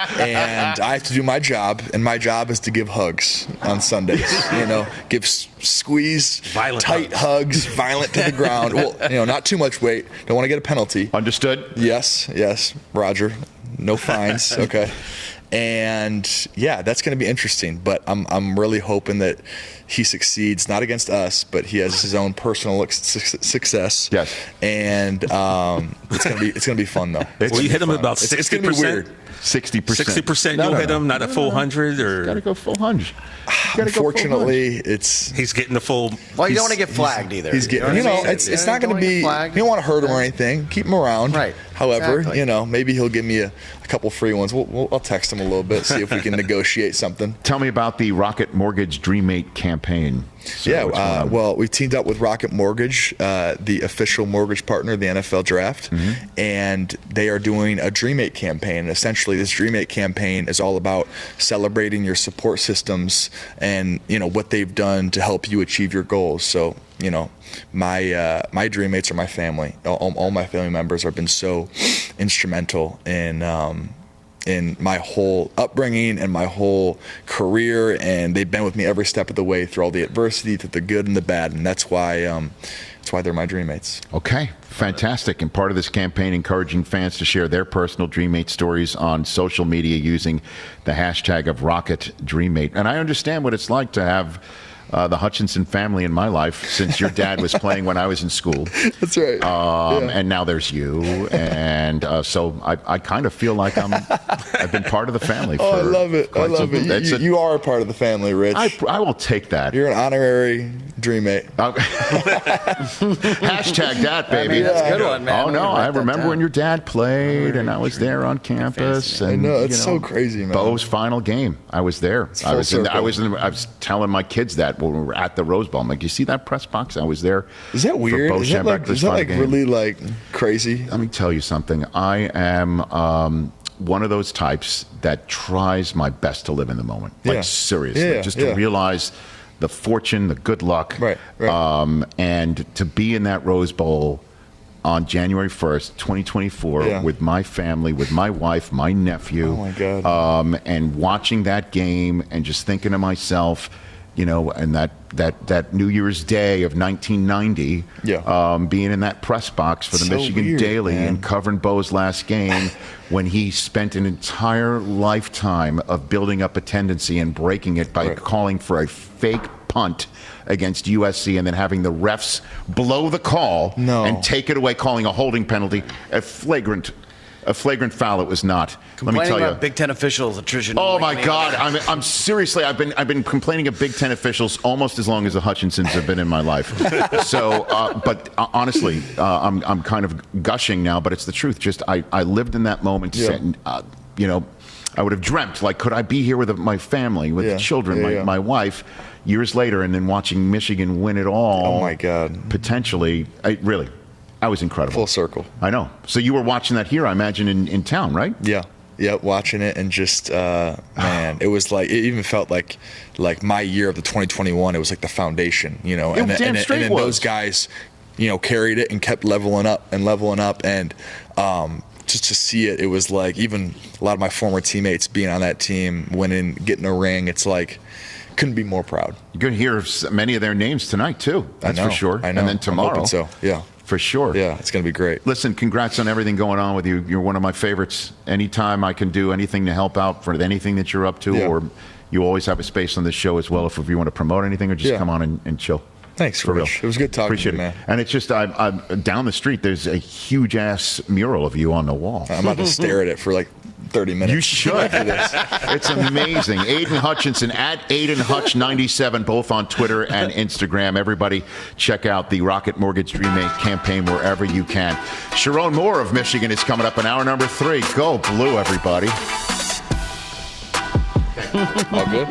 and I have to do my job, and my job is to give hugs on Sundays, you know, give s- squeeze, Violent tight hugs. violent to the ground. Well, you know, not too much weight. Don't want to get a penalty. Understood? Yes, yes, Roger. No fines, okay. And yeah, that's going to be interesting. But I'm I'm really hoping that he succeeds, not against us, but he has his own personal su- success. Yes. And um, it's gonna be it's gonna be fun though. It's Well, you hit him fun. about It's, it's sixty gonna be percent. weird. sixty percent. Sixty percent. No, You'll no, hit no. him, not a No, full no. hundred, Got to or go full hundred. Unfortunately, it's he's getting the full. Well, you He's- don't want to get flagged either. he's getting. You what I know, mean? it's it's Yeah, not going don't to wanna be. get You flagged. don't want to hurt him or anything. Keep him around. Right. However, Exactly. you know, maybe he'll give me a, a couple free ones. We'll, we'll, I'll text him a little bit, see if we can negotiate something. Tell me about the Rocket Mortgage DreamMate campaign. So Yeah, what's going uh, on? well, we teamed up with Rocket Mortgage, uh, the official mortgage partner of the N F L Draft, Mm-hmm. and they are doing a DreamMate campaign. And essentially, this DreamMate campaign is all about celebrating your support systems and you know what they've done to help you achieve your goals. So, you know, my uh, my DreamMates are my family. All, all my family members have been so instrumental in. Um, in my whole upbringing and my whole career, and they've been with me every step of the way through all the adversity, through the good and the bad, and that's why um, that's why they're my DreamMates. Okay, fantastic. And part of this campaign, encouraging fans to share their personal DreamMate stories on social media using the hashtag of Rocket DreamMate. And I understand what it's like to have uh, the Hutchinson family in my life, since your dad was playing when I was in school. That's right. Um, Yeah. And now there's you, and uh, so I, I kind of feel like I'm I've been part of the family. For Oh, I love it. I quite love some- it. You, It's you, a- you are a part of the family, Rich. I, I will take that. You're an honorary DreamMate. Uh, Hashtag that, baby. I mean, that's a good one, man. Oh I'm no, gonna write I that remember down. when your dad played, and I was there on campus. I And, know, it's you so crazy, man. Bo's final game, I was there. I full was, in, I circle. was, in, I was telling my kids that when we were at the Rose Bowl. I'm like, you see that press box? I was there. Is that for weird? Bo Is that like, Schembechler's is that final like game. really like crazy? Let me tell you something. I am um, one of those types that tries my best to live in the moment. Yeah. Like, seriously. Yeah, just yeah. to realize the fortune, the good luck. Right, right. Um, and to be in that Rose Bowl on January first, twenty twenty-four, Yeah. with my family, with my wife, my nephew. Oh, my God. Um, and watching that game and just thinking to myself, you know, and that, that, that New Year's Day of nineteen ninety, Yeah. um, being in that press box for the So Michigan weird, Daily man. and covering Bo's last game when he spent an entire lifetime of building up a tendency and breaking it by Right. calling for a fake punt against U S C and then having the refs blow the call No. and take it away, calling a holding penalty, a flagrant a flagrant foul. It was not. Let me Complaining tell you. about Big Ten officials, attrition. Oh my like, God! I'm, I'm seriously. I've been I've been complaining of Big Ten officials almost as long as the Hutchinsons have been in my life. So, uh, but uh, honestly, uh, I'm I'm kind of gushing now, but it's the truth. Just I, I lived in that moment. Yeah. Saying, uh, you know, I would have dreamt like, could I be here with my family, with Yeah. the children, Yeah, my yeah. my wife, years later, and then watching Michigan win it all. Oh, my God. Potentially, I, really, I was incredible. Full circle. I know. So you were watching that here, I imagine, in, in town, right? Yeah. Yeah, watching it and just uh, man, it was like it even felt like like my year of the twenty twenty-one. It was like the foundation, you know, It and, damn then- and, then- straight and then was. those guys, you know, carried it and kept leveling up and leveling up, and um, just to see it, it was like even a lot of my former teammates being on that team, winning, getting a ring. It's like couldn't be more proud. You're going to hear s- many of their names tonight too. That's I know, for sure. I know. And then I'm tomorrow, hoping so yeah, for sure. yeah, it's gonna be great. Listen, congrats on everything going on with you. You're one of my favorites. Anytime I can do anything to help out for anything that you're up to, Yeah. or you always have a space on this show as well. If, if you want to promote anything, or just Yeah. come on and, and chill. Thanks, For real. Rich. It was good talking Appreciate to you, it, man. And it's just I, I'm down the street. There's a huge ass mural of you on the wall. I'm about to stare at it for like thirty minutes. You should. It's amazing. Aiden Hutchinson at Aiden Hutch ninety-seven, both on Twitter and Instagram. Everybody check out the Rocket Mortgage Dream eight campaign wherever you can. Sharon Moore of Michigan is coming up in hour number three. Go Blue, everybody. All good?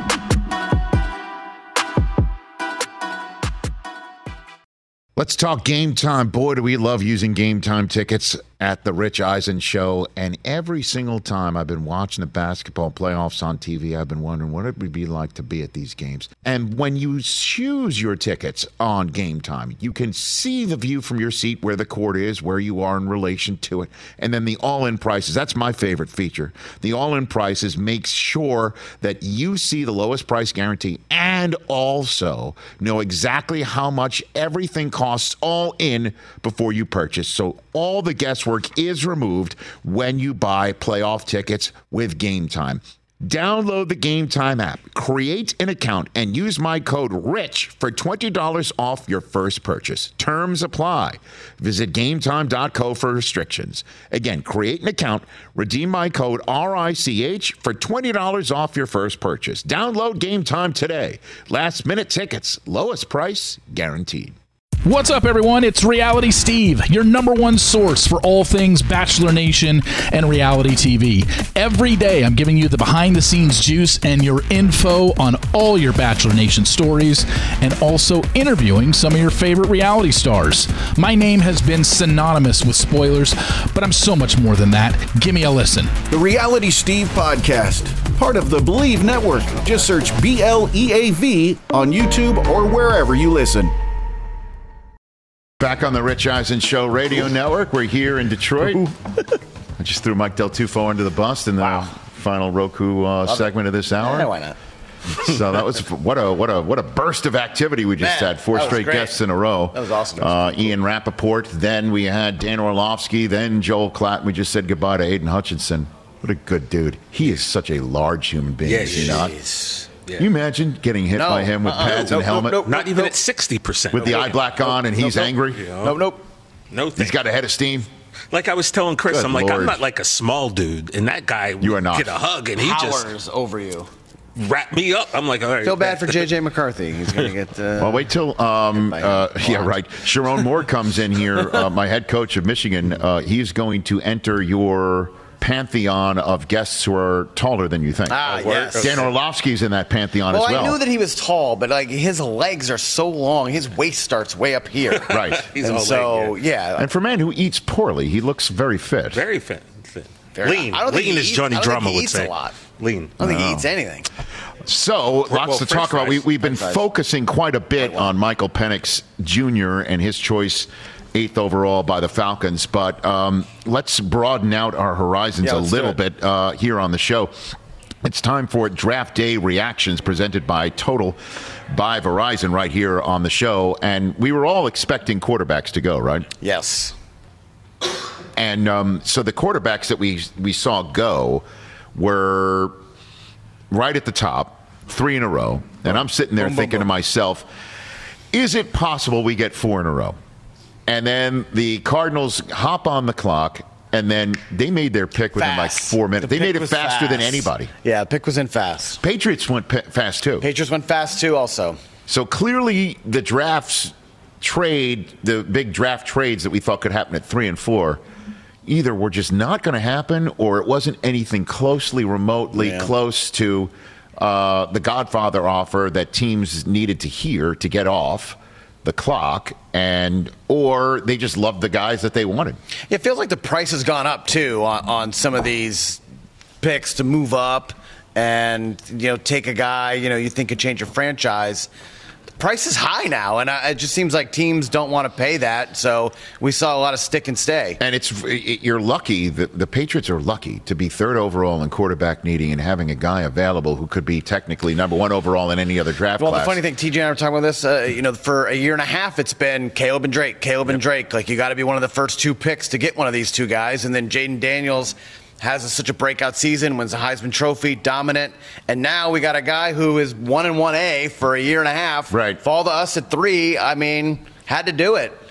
Let's talk Game Time. Boy, do we love using Game Time tickets at the Rich Eisen Show. And every single time I've been watching the basketball playoffs on T V, I've been wondering what it would be like to be at these games. And when you choose your tickets on Game Time, you can see the view from your seat where the court is, where you are in relation to it. And then the all-in prices. That's my favorite feature. The all-in prices makes sure that you see the lowest price guarantee and also know exactly how much everything costs all in before you purchase. So all the guesswork is removed when you buy playoff tickets with Game Time. Download the Game Time app, create an account, and use my code RICH for twenty dollars off your first purchase. Terms apply. Visit game time dot co for restrictions. Again, create an account, redeem my code R I C H for twenty dollars off your first purchase. Download Game Time today. Last minute tickets, lowest price guaranteed. What's up, everyone? It's Reality Steve, your number one source for all things Bachelor Nation and reality T V. Every day, I'm giving you the behind-the-scenes juice and your info on all your Bachelor Nation stories and also interviewing some of your favorite reality stars. My name has been synonymous with spoilers, but I'm so much more than that. Give me a listen. The Reality Steve Podcast, part of the Believe Network. Just search B L E A V on YouTube or wherever you listen. Back on the Rich Eisen Show radio network. We're here in Detroit. I just threw Mike Del Tufo under the bus in the wow. final Roku uh, segment it. of this hour. Yeah, why not? So that was what a what a what a burst of activity we just Man, had. Four straight great. guests in a row. That was awesome. Uh, Ian Rappaport. Then we had Dan Orlovsky. Then Joel Klatt. We just said goodbye to Aiden Hutchinson. What a good dude. He is such a large human being. Yes, is he not? is. Yeah. Can you imagine getting hit no, by him with uh-uh, pads nope, and helmet? Nope, nope, Not even nope. at sixty percent. With the eye black on and he's nope, angry? Yeah. Nope, nope. No He's thanks. got a head of steam? Like I was telling Chris, Good I'm like, Lord. I'm not like a small dude. And that guy You are not. get a hug and he Towers just over you. wrapped me up. I'm like, all right. Feel bad for J J McCarthy. He's going to get... Uh, Well, wait till, um, by uh, him. yeah, right. Sharon Moore comes in here, uh, my head coach of Michigan. Uh, he's going to enter your pantheon of guests who are taller than you think. Ah, yes. Dan Orlovsky's in that pantheon well, as well. I knew that he was tall, but like his legs are so long. His waist starts way up here. Right. He's and all so, leg, yeah. yeah. And for a man who eats poorly, he looks very fit. Very fit. fit. Very- Lean. I don't think Lean he as eats- Johnny I don't think Drama he would eats say. a lot. Lean. I don't think No. he eats anything. So, lots well, to French talk about. We, fries. we've been French fries. focusing quite a bit on Michael Penix Junior and his choice, eighth overall by the Falcons. But um, let's broaden out our horizons Yeah, a let's do little it. bit uh, here on the show. It's time for Draft Day Reactions presented by Total by Verizon right here on the show. And we were all expecting quarterbacks to go, right? Yes. And um, so the quarterbacks that we we saw go were right at the top, three in a row. And I'm sitting there Boom, boom, thinking to boom. myself, is it possible we get four in a row? And then the Cardinals hop on the clock, and then they made their pick within like Fast. four minutes. The They made pick it was faster than fast. anybody. Yeah, the pick was in fast. Patriots went pe- fast too. Patriots went fast too also. So clearly the drafts trade, the big draft trades that we thought could happen at three and four, either were just not going to happen or it wasn't anything closely remotely Yeah. close to uh, the Godfather offer that teams needed to hear to get off the clock, and or they just loved the guys that they wanted. It feels like the price has gone up too on, on some of these picks to move up and you know take a guy you know you think could change your franchise. The price is high now, and I, it just seems like teams don't want to pay that. So we saw a lot of stick and stay. And it's it, you're lucky. The, the Patriots are lucky to be third overall in quarterback needing and having a guy available who could be technically number one overall in any other draft Well, class. the funny thing, T J and I were talking about this. Uh, you know, for a year and a half, it's been Caleb and Drake, Caleb and Drake. Like you got to be one of the first two picks to get one of these two guys, and then Jaden Daniels has a, such a breakout season, wins the Heisman Trophy, dominant, and now we got a guy who is one and one A for a year and a half. Right. Fall to us at three. I mean, had to do it.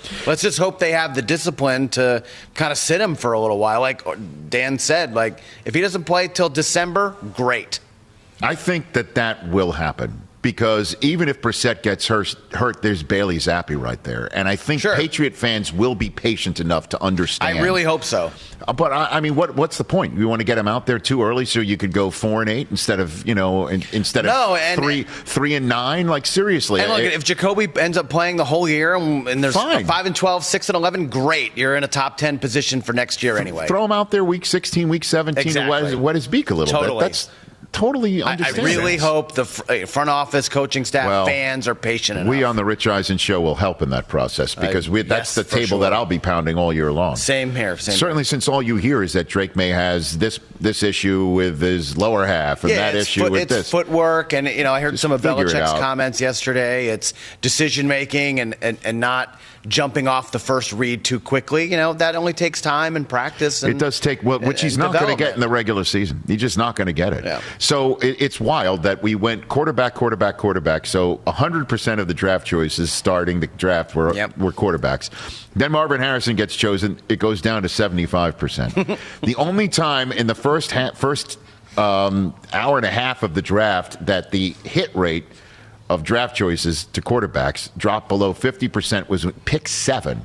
Let's just hope they have the discipline to kind of sit him for a little while. Like Dan said, like if he doesn't play till December, great. I think that that will happen. Because even if Brissett gets hurt, hurt, there's Bailey Zappi right there. And I think sure. Patriot fans will be patient enough to understand. I really hope so. But, I, I mean, what what's the point? You want to get him out there too early so you could go four and eight instead of, you know, in, instead no, of and, three three and nine? Like, seriously. And look, it, if Jacoby ends up playing the whole year and, and there's fine. five and twelve, six and eleven, great. You're in a top ten position for next year anyway. Throw him out there week sixteen, week seventeen exactly. to wet his, wet his beak a little totally. bit. That's totally understand. I, I really hope the front office, coaching staff, well, fans are patient enough. We on the Rich Eisen show will help in that process because we, that's yes, the table sure. that I'll be pounding all year long. Same here. Same Certainly, here. Since all you hear is that Drake May has this this issue with his lower half and yeah, that issue foot, with it's this footwork, and you know I heard Just some of Belichick's it comments yesterday. It's decision making and, and and not jumping off the first read too quickly. You know that only takes time and practice. And, it does take well, which he's not going to get in the regular season. He's just not going to get it. Yeah. So it, it's wild that we went quarterback, quarterback, quarterback. So one hundred percent of the draft choices starting the draft were yep. were quarterbacks. Then Marvin Harrison gets chosen. It goes down to seventy-five percent. The only time in the first ha- first um, hour and a half of the draft that the hit rate of draft choices to quarterbacks dropped below fifty percent was pick seven.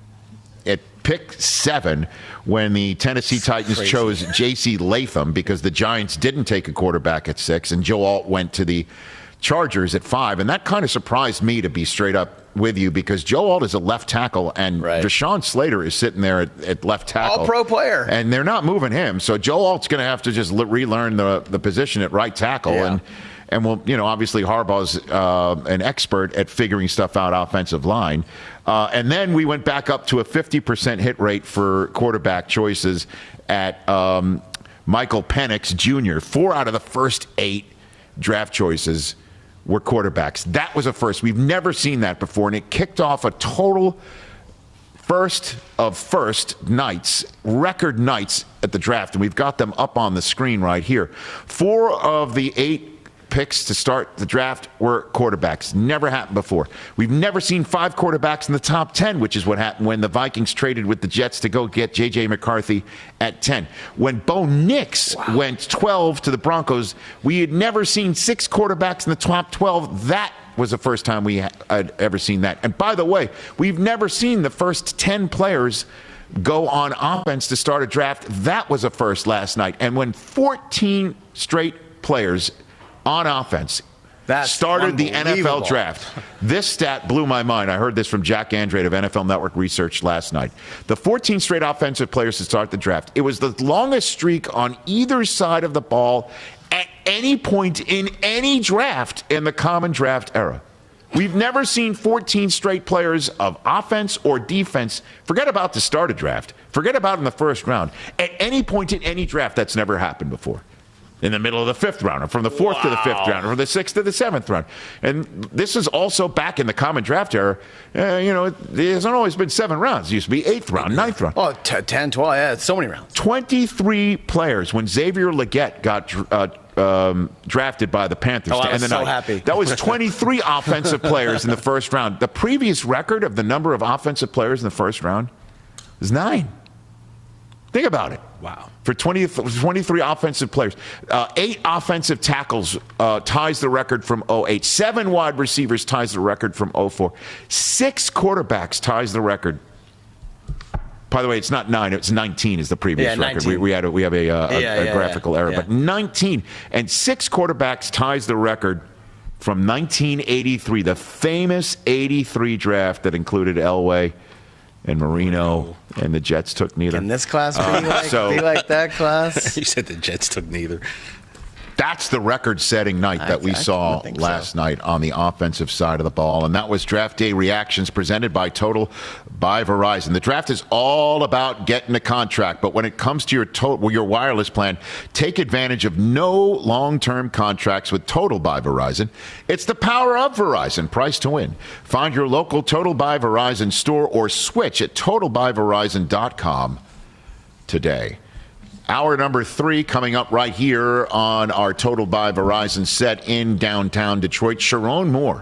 At pick seven, when the Tennessee That's Titans crazy. chose J C Latham because the Giants didn't take a quarterback at six, and Joe Alt went to the Chargers at five. And that kind of surprised me, to be straight up with you, because Joe Alt is a left tackle, and right. Rashawn Slater is sitting there at, at left tackle. All-pro player. And they're not moving him. So Joe Alt's going to have to just le- relearn the, the position at right tackle. Yeah. And And, well, you know, obviously Harbaugh's uh, an expert at figuring stuff out offensive line. Uh, and then we went back up to a fifty percent hit rate for quarterback choices at um, Michael Penix Junior Four out of the first eight draft choices were quarterbacks. That was a first. We've never seen that before. And it kicked off a total first of first nights, record nights at the draft. And we've got them up on the screen right here. Four of the eight picks to start the draft were quarterbacks. Never happened before. We've never seen five quarterbacks in the top ten, which is what happened when the Vikings traded with the Jets to go get J J McCarthy at ten. When Bo Nix wow. went twelve to the Broncos, we had never seen six quarterbacks in the top twelve. That was the first time we had ever seen that. And by the way, we've never seen the first ten players go on offense to start a draft. That was a first last night. And when fourteen straight players on offense That's started the N F L draft. This stat blew my mind. I heard this from Jack Andrade of N F L Network Research last night. The fourteen straight offensive players to start the draft. It was the longest streak on either side of the ball at any point in any draft in the common draft era. We've never seen fourteen straight players of offense or defense. Forget about the start of draft. Forget about in the first round. At any point in any draft, that's never happened before. In the middle of the fifth round, or from the fourth wow. to the fifth round, or from the sixth to the seventh round. And this is also back in the common draft era. Uh, you know, it hasn't always been seven rounds. It used to be eighth round, ninth round. Oh, t- ten, twelve, yeah, it's so many rounds. twenty-three players. When Xavier Legette got uh, um, drafted by the Panthers oh, to I was end the so night, happy. that was twenty-three offensive players in the first round. The previous record of the number of offensive players in the first round is nine. Think about it. Wow. For twenty, twenty-three offensive players. Uh, eight offensive tackles uh, ties the record from oh eight. Seven wide receivers ties the record from oh four. Six quarterbacks ties the record. By the way, it's not nine. It's nineteen is the previous yeah, record. We, we, had a, we have a, uh, a, yeah, a yeah, graphical yeah. error. Yeah. But nineteen. And six quarterbacks ties the record from nineteen eighty-three, the famous eighty-three draft that included Elway and Marino, and the Jets took neither. Can this class be, uh, like, so, be like that class? You said the Jets took neither. That's the record-setting night that we I, I saw last so. night on the offensive side of the ball. And that was Draft Day Reactions presented by Total by Verizon. The draft is all about getting a contract, but when it comes to your total, your wireless plan, take advantage of no long-term contracts with Total by Verizon. It's the power of Verizon. Price to win. Find your local Total by Verizon store or switch at total by verizon dot com today. Hour number three coming up right here on our Total by Verizon set in downtown Detroit. Sharon Moore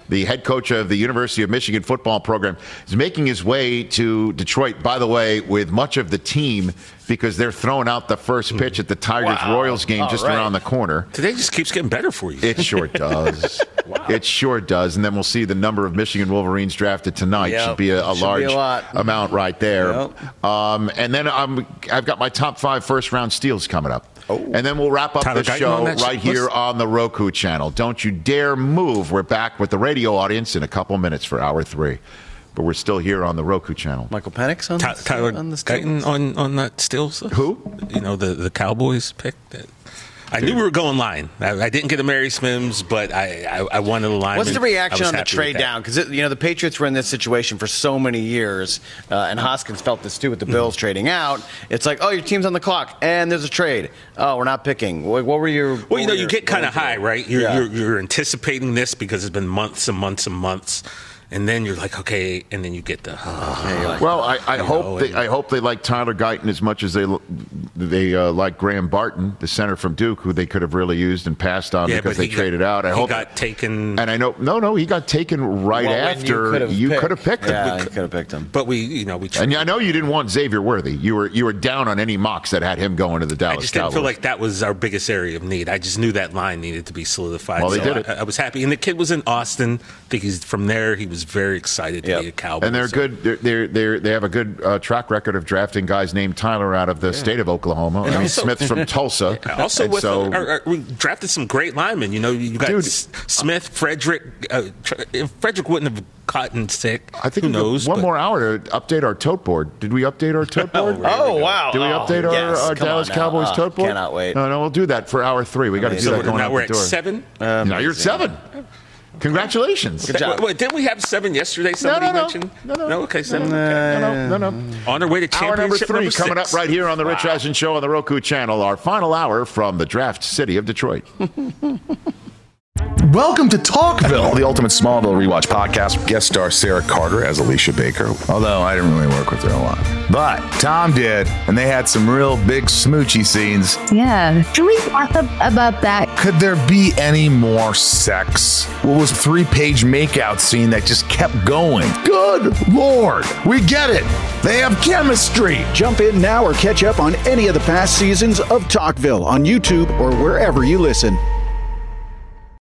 the head coach of the University of Michigan football program, is making his way to Detroit, by the way, with much of the team because they're throwing out the first pitch at the Tigers-Royals game All just right. around the corner. Today just keeps getting better for you. It sure does. Wow. It sure does. And then we'll see the number of Michigan Wolverines drafted tonight. Yep. Should be a, a Should large be a lot. amount right there. Yep. Um, and then I'm, I've got my top five first-round steals coming up. Oh. And then we'll wrap up Tyler the Guyton show on that right list? here on the Roku channel. Don't you dare move. We're back with the radio audience in a couple minutes for hour three. But we're still here on the Roku channel. Michael Penix on, Ty- the, Tyler on the Guyton on, on that Stills? Who? You know, the, the Cowboys pick. That, I knew we were going line. I, I didn't get a Mary Smims, but I, I, I wanted a lineman. What's the reaction I was on the happy trade with that. down? Because you know the Patriots were in this situation for so many years, uh, and Hoskins felt this too with the Bills Mm-hmm. trading out. It's like, oh, your team's on the clock, and there's a trade. Oh, we're not picking. What, what were your? Well, you know, what were you your- get kind what of was your- high, right? You're, Yeah. you're you're anticipating this because it's been months and months and months, and then you're like, okay, and then you get the. Uh, Well, I, I You hope know, they, and- I hope they like Tyler Guyton as much as they they uh, like Graham Barton, the center from Duke, who they could have really used and passed on Yeah, because but they he traded got- out. I he hope got taken- and I know no, no, he got taken right Well, when after you could have picked him. Yeah, you could have picked him. but we, you know, we. And I know you didn't want Xavier Worthy. You were you were down on any mocks that had him going to the Dallas I just didn't Cowboys. feel like that was our biggest area of need. I just knew that line needed to be solidified. Well, they so did it. I, I was happy, and the kid was in Austin. I think he's from there. He was very excited to Yep. be a Cowboy. And they're so- good. They're, they're, they're, they have a good uh, track record of drafting guys named Tyler out of the state of Oklahoma. I mean, also- Smith's from Tulsa. Also, And with so, uh, our, our, we drafted some great linemen. You know, you got Dude. S- Smith, Frederick. Uh, tr- if Frederick wouldn't have gotten sick, I think who we've got knows? one but- more hour to update our tote board. Did we update our tote board? Oh wow! Do we Oh, update our, yes. our Come Dallas on now. Cowboys Oh, tote board? Cannot wait. No, no, we'll do that for hour three. We got to do Amazing. that So going now out we're the at door. seven. now you're at seven. Congratulations. Good job. Wait, wait, didn't we have seven yesterday? Somebody no, no. mentioned. No, no. Okay, seven. No, no, no, no. On our way to Hour number championship three number coming six. up right here on the Rich Wow. Eisen Show on the Roku channel. Our final hour from the draft city of Detroit. Welcome to Talkville. The Ultimate Smallville Rewatch Podcast. Guest star Sarah Carter as Alicia Baker, although I didn't really work with her a lot. But Tom did, and they had some real big smoochy scenes. Yeah. Can we talk about that? Could there be any more sex? What was a three-page makeout scene that just kept going? Good Lord, we get it. They have chemistry. Jump in now or catch up on any of the past seasons of Talkville on YouTube or wherever you listen.